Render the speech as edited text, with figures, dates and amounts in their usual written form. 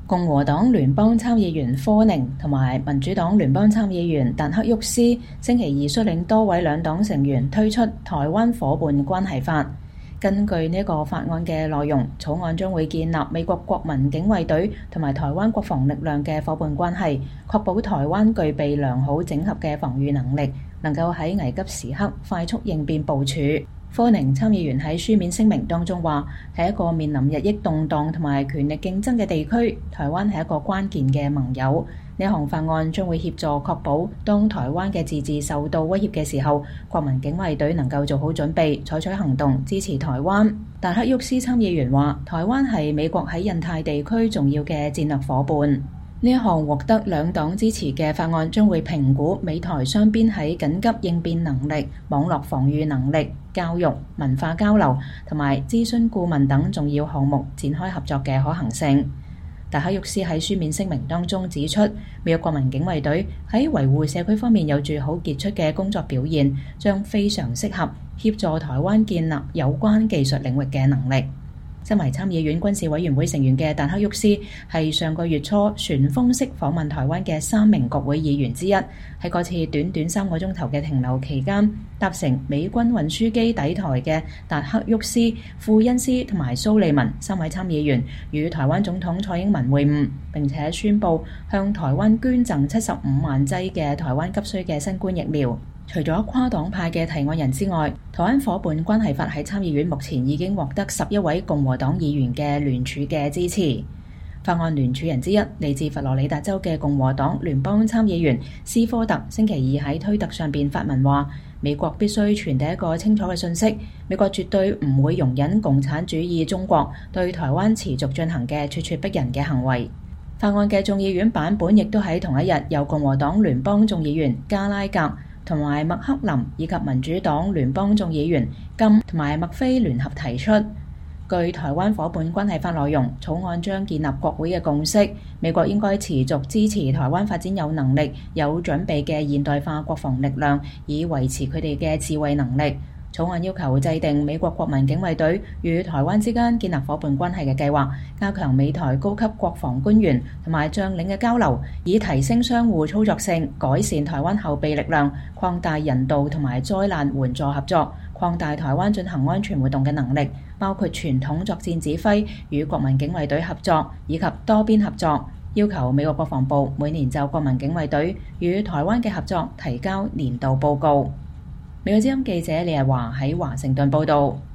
共和黨聯邦參議員科寧同埋民主黨聯邦參議員達克沃斯星期二率領多位兩黨成員推出台灣夥伴關係法。根據呢個法案嘅內容，草案將會建立美國國民警衛隊同埋台灣國防力量嘅夥伴關係，確保台灣具備良好整合嘅防禦能力，能夠喺危急時刻快速應變部署。科寧參議員喺書面聲明當中話，係一個面臨日益動盪同埋權力競爭嘅地區，台灣係一個關鍵嘅盟友。呢項法案將會協助確保當台灣嘅自治受到威脅嘅時候，國民警衛隊能夠做好準備，採取行動支持台灣。達克沃斯參議員話，台灣係美國喺印太地區重要嘅戰略夥伴。呢一項獲得兩黨支持嘅法案將會評估美台雙邊喺緊急應變能力、網絡防禦能力、教育、文化交流同埋諮詢顧問等重要項目展開合作嘅可行性。達克沃斯喺書面聲明當中指出，美國國民警衛隊喺維護社區方面有住好傑出嘅工作表現，將非常適合協助台灣建立有關技術領域嘅能力。身為參議院軍事委員會成員嘅達克沃斯係上個月初旋風式訪問台灣嘅3名國會議員之一。喺嗰次短短3個鐘頭嘅停留期間，搭乘美軍運輸機抵台嘅達克沃斯、庫恩斯同埋蘇利文3位參議員與台灣總統蔡英文會晤，並且宣布向台灣捐贈75萬劑嘅台灣急需嘅新冠疫苗。除咗跨黨派嘅提案人之外，台灣夥伴關係法喺參議院目前已經獲得11位共和黨議員嘅聯署嘅支持。法案聯署人之一，嚟自佛羅里達州嘅共和黨聯邦參議員斯科特星期二喺推特上邊發文話，美國必須傳遞一個清楚嘅信息，美國絕對唔會容忍共產主義中國對台灣持續進行嘅咄咄逼人嘅行為。法案嘅眾議院版本亦都喺同一日由共和黨聯邦眾議員加拉格同埋麥克林以及民主黨聯邦眾議員金同埋麥菲聯合提出。據台灣夥伴關係法內容，草案將建立國會嘅共識，美國應該持續支持台灣發展有能力、有準備嘅現代化國防力量，以維持佢哋嘅自衛能力。草案要求制定美國國民警衛隊與台灣之間建立夥伴關係嘅計劃，加強美台高級國防官員同埋將領嘅交流，以提升相互操作性，改善台灣後備力量，擴大人道同埋災難援助合作，擴大台灣進行安全活動嘅能力，包括傳統作戰指揮與國民警衛隊合作以及多邊合作。要求美國國防部每年就國民警衛隊與台灣嘅合作提交年度報告。美國之音記者李日華喺華盛頓報道。